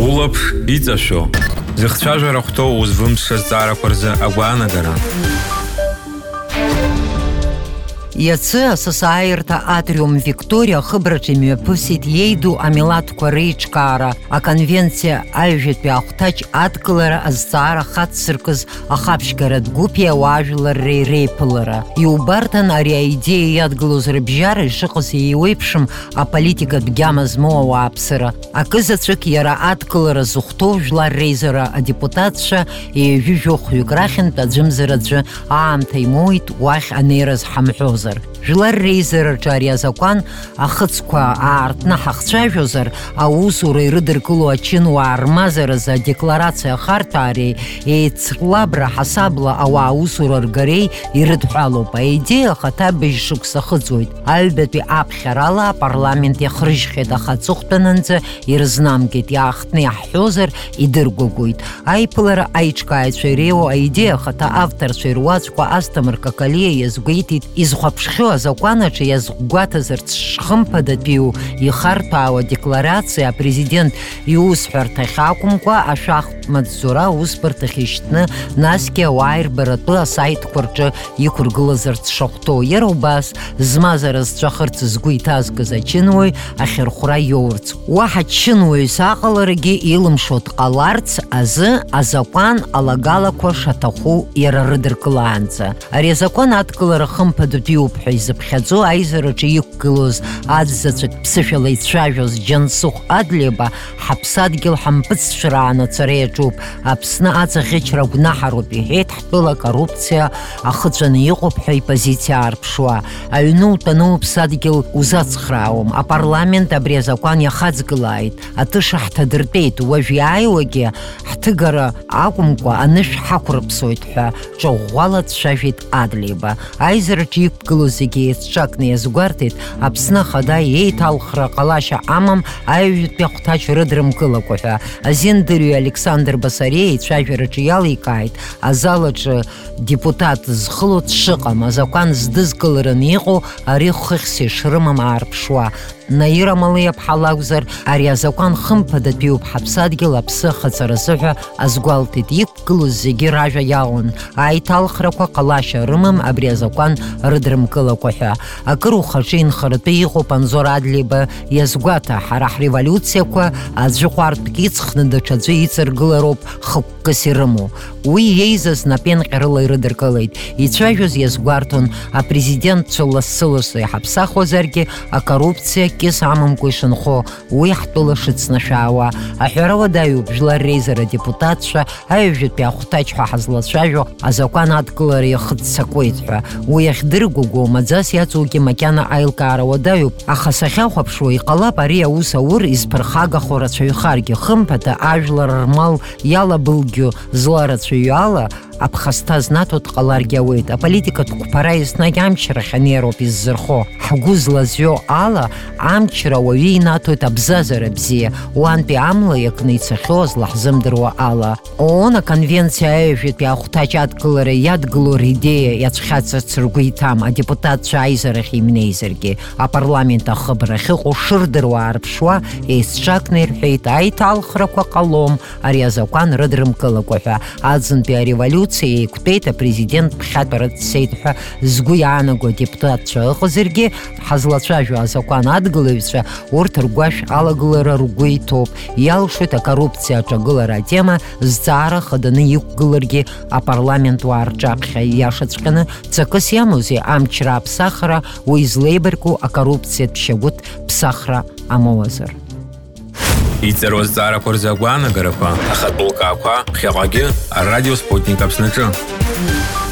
Улапш иҵашәо, зыхцәажәара хәҭоу узвымԥсша зҵаарақәа рзы агәаанагара. Иацы асасааирҭа атриум Викториа хыбраҿы имҩаԥысит иеиду амилаҭқәа реиҿкаара, аконвенциа аҩжәатәи ахәҭаҷ адкылара азҵаара хацзыркыз ахаԥшьгаратә гәыԥи ауаажәларреи реиԥылара. Иубарҭан ари аидеиа иадгылоз рыбжьара ишыҟаз еиуеиԥшым аполитикатә гьама змоу ауааԥсыра. Акызаҵәык иара адкылара зыхәҭоу жәлар реизара адепутатцәа еиҩжәыжәохәҩык рахьынтә аӡәымзар аӡәы аамҭа имоуит уахь анеираз ҳамҳәозар. Жәлар реизараҿы ари азакәан ахыцқәа аартны ҳахцәажәозар, аусура ирыдыркыло ачынуаа рмазаразы адекларациа ахарҭәаареи еицлабра ҳасабла ауаа аусура ргареи ирыдҳәалоуп. Аидеиа ахаҭа быжь-шықәса хыҵуеит. Аҩбатәи аԥхьарала апарламент иахрыжьхьеит, аха аҵыхәтәанынӡа ирызнамгеит. Иаахтны иаҳҳәозар идыргәагәоит. Аиԥылара аиҿкааҩцәа иреиуоу аидеиа ахаҭа авторцәа ируаӡәқәа Асҭамыр Какалиа иазгәеиҭеит изхәаԥшхьоу азакәанаҿы иазгәаҭазарц шхымԥадатәиу ихарҭәаауа адекларациа апрезидент иусҳәарҭахь акәымкәа ашәахтә маҵзура аусбарҭахь ишьҭны, насгьы ауаа ирбаратәы асаитқәа рҿы иқәыргылазарц шахәҭоу. Иара убас змазара зҵәахырц згәы иҭазкыз ачынуаҩ ахьырхәра иоурц. Уаҳа чынуаҩс аҟаларагьы илымшо дҟаларц азы азакәан алагалақәа шаҭаху иара рыдыркылаанӡа. Ари азакәан адкылара хымԥадатәиуп ҳәа изыԥхьаӡо аизараҿы иқәгылоз аӡзаҵәык ԥсышәала ицәажәоз Џьансыхә Адлеиба ҳаԥсадгьыл ҳампыҵшәрааны ацара иаҿуп, Аԥсны аҵаӷьычра гәнаҳароуп иҳәеит ҳтәыла коррупциа ахыҵәаны иҟоуп ҳәа ипозициа аарԥшуа. Аҩны утәаны уԥсадгьыл узацхраауам. Апарламент абри азакәан иахаҵгылааит. Атыша ҳҭадыртәеит. Уажә иааиуагьы ҳҭыгара акәымкәа анышә ҳақәырԥсоит ҳәа ҿыӷәӷәала дцәажәеит Адлеиба. Аизараҿы иқәгылоз зегьы еицҿакны иазгәарҭеит Аԥсны Ахада иеиҭалхра ҟалашьа амам аҩжәатәи ахәҭаҷ рыдрымкылакәа ҳәа. Азиндырҩ Александр Басариа ицәажәараҿы иаликааит азалаҿы депутат зхыло дшыҟам, азакәан здызкылараны иҟоу ари хыхьс ишрымам аарԥшуа. Наира Малиаԥҳа лакәзар, ари азакәан хымԥадатәиуп ҳаԥсадгьыл аԥсы ахаҵаразы ҳәа азгәалҭеит. Иқәгылоз зегьы ражәа иалон. Аиҭалхрақәа ҟалашьа рымам абри азакәан рыдрымкылакәа ҳәа. Акыр ухаҿы инхаратәы иҟоуп Анзор Адлеиба иазгәаҭа, ҳара ҳреволиуциақәа аӡәы ҟәардәк иҵхны даҽаӡәы иҵаргылароуп хықәкыс ирымоу. Уи иеизаз напенҟьарыла ирыдыркылеит. Ицәажәоз иазгәарҭон апрезидентцәа лассы-лассы иҳаԥсахуазаргьы акоррупциа кьыс амамкәа ишынхо, уи ҳтәыла шыцнашәаауа. Аҳәара уадаҩуп жәлар реизара адепутатцәа аҩжәатәи ахәҭаҷ ҳәа ҳазлацәажәо азакәан адкылара иахыццакуеит ҳәа. Уи ахьдыргәагәоу маӡас иаҵоугьы макьана аилкаара уадаҩуп, аха сахьахәаԥшуа иҟалап ари аус аур изԥырхагахо рацәаҩхаргьы. Хымԥада ажәлар рмал иалабылгьо зларацәаҩу ала аԥхасҭа знаҭо дҟаларгьы ауеит. Аполитикатә қәԥара еснагь амчрахь анеироуп иззырхо. Ҳгәы злазҩо ала амчра уаҩы инаҭоит абзазара бзиа, уантәи амла иакны ицахьоу злаҳзымдыруа ала. ООН аконвенциа аҩжәатәи ахәҭаҷ адкылара иадгыло ридеиа иацәхьаҵырц ргәы иҭам, адепутатцәа аизарахь имнеизаргьы. Апарламент ахыбра ахьыҟоу шырдыруа аарԥшуа еицҿакны ирҳәеит аиҭалхрақәа ҟалом ари азакәан рыдрымкылакәа ҳәа. Аӡынтәи ареволиуциа еиқәтәеит апрезидент ԥхьатәара дцеит ҳәа згәы иаанаго адепутатцәа ыҟазаргьы, ҳазлацәажәо азакәан адгылаҩцәа урҭ ргәашә алагылара ргәы иҭоуп. Иалшоит акоррупциа аҿагылара атема зҵаара хаданы иқәгыларгьы апарламентуаа рҿаԥхьа. Иашаҵәҟьаны ҵакыс иамоузеи амчра аԥсахра уи злеибарку акоррупциатә шьагәыҭ ԥсахра амоуазар. Иҵаруа зҵаарақәа рзы агәаанагарақәа, ахатә лкаақәа ԥхьаҟагьы арадио Спутник Аԥсныҿы.